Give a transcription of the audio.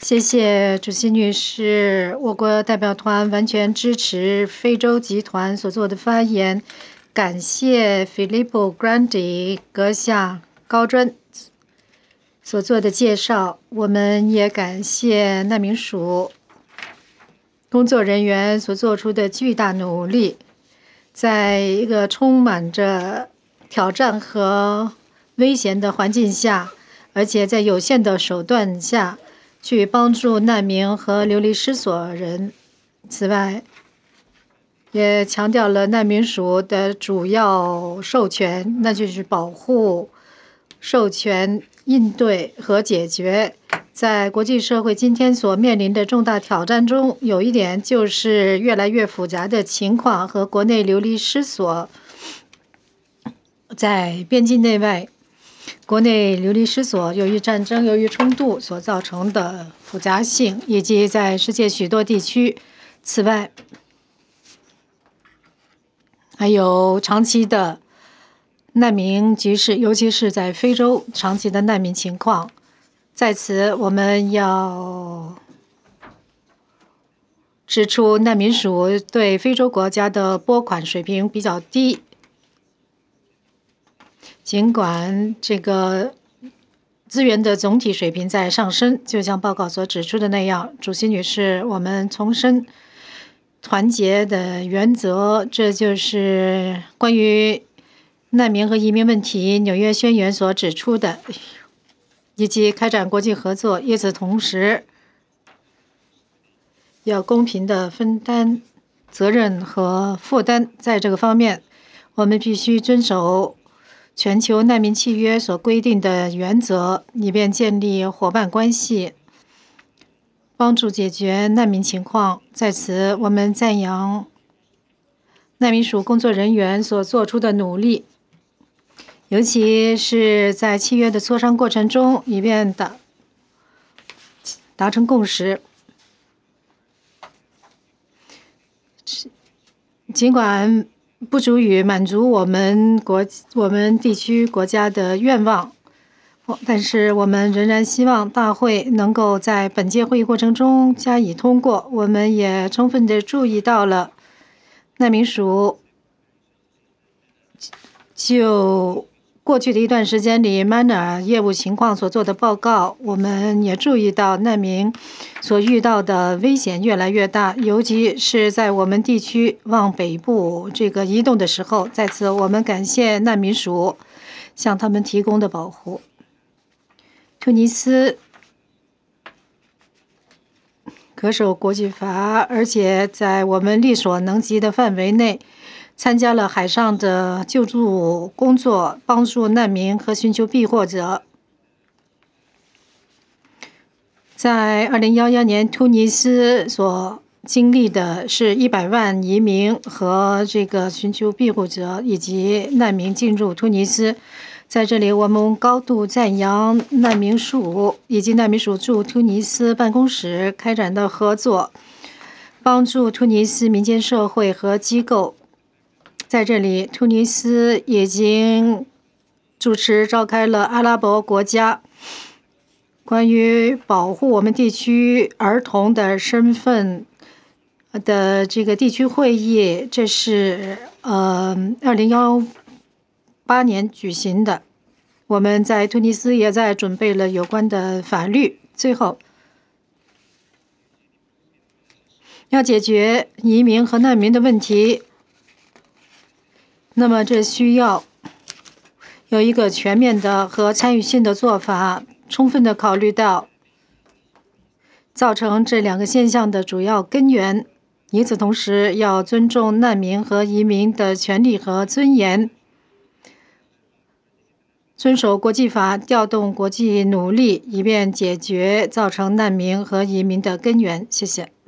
谢谢主席女士，我国代表团完全支持非洲集团所做的发言，感谢 Filippo Grandi 阁下高专所做的介绍，我们也感谢难民署工作人员所做出的巨大努力，在一个充满着挑战和危险的环境下，而且在有限的手段下，去帮助难民和流离失所人。此外，也强调了难民署的主要授权，那就是保护、授权、应对和解决在国际社会今天所面临的重大挑战中，有一点就是越来越复杂的情况和国内流离失所，在边境内外。国内流离失所由于战争、由于冲突所造成的复杂性，以及在世界许多地区。此外，还有长期的难民局势，尤其是在非洲长期的难民情况。在此，我们要指出，难民署对非洲国家的拨款水平比较低。尽管这个资源的总体水平在上升，就像报告所指出的那样，主席女士，我们重申团结的原则，这就是关于难民和移民问题纽约宣言所指出的，以及开展国际合作。与此同时，要公平地分担责任和负担。在这个方面，我们必须遵守全球难民契约所规定的原则，以便建立伙伴关系，帮助解决难民情况。在此，我们赞扬难民署工作人员所做出的努力，尤其是在契约的磋商过程中，以便达成共识。尽管不足以满足我们地区国家的愿望，但是我们仍然希望大会能够在本届会议过程中加以通过。我们也充分地注意到了难民署就过去的一段时间里 MANA 业务情况所做的报告。我们也注意到难民所遇到的危险越来越大，尤其是在我们地区往北部移动的时候。在此，我们感谢难民署向他们提供的保护。突尼斯恪守国际法，而且在我们力所能及的范围内参加了海上的救助工作，帮助难民和寻求庇护者。在2011年，突尼斯所经历的是100万移民和寻求庇护者以及难民进入突尼斯。在这里，我们高度赞扬难民署以及难民署驻突尼斯办公室开展的合作，帮助突尼斯民间社会和机构。在这里，突尼斯已经主持召开了阿拉伯国家关于保护我们地区儿童的身份的地区会议，这是2018年举行的。我们在突尼斯也在准备了有关的法律。最后，要解决移民和难民的问题，那么这需要有一个全面的和参与性的做法，充分地考虑到造成这两个现象的主要根源。与此同时，要尊重难民和移民的权利和尊严，遵守国际法，调动国际努力，以便解决造成难民和移民的根源。谢谢。